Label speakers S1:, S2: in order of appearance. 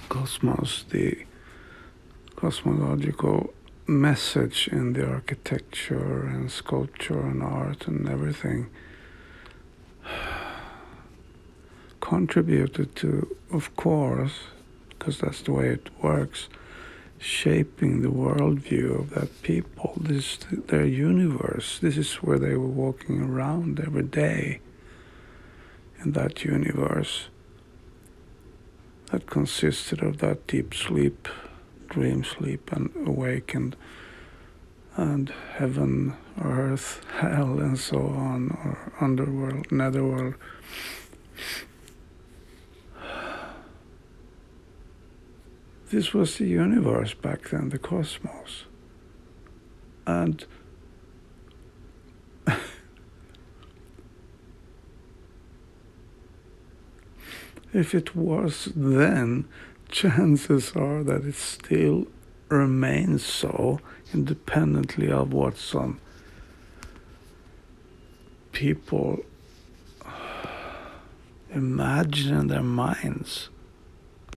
S1: cosmos, the cosmological message in the architecture and sculpture and art and everything contributed to, of course, because that's the way it works, shaping the worldview of that people. This is their universe. This is where they were walking around every day, in that universe that consisted of that deep sleep, dream sleep, and awakened, and heaven, earth, hell, and so on, or underworld, netherworld. This was the universe back then, the cosmos. And if it was then, chances are that it still remains so, independently of what some people imagine in their minds.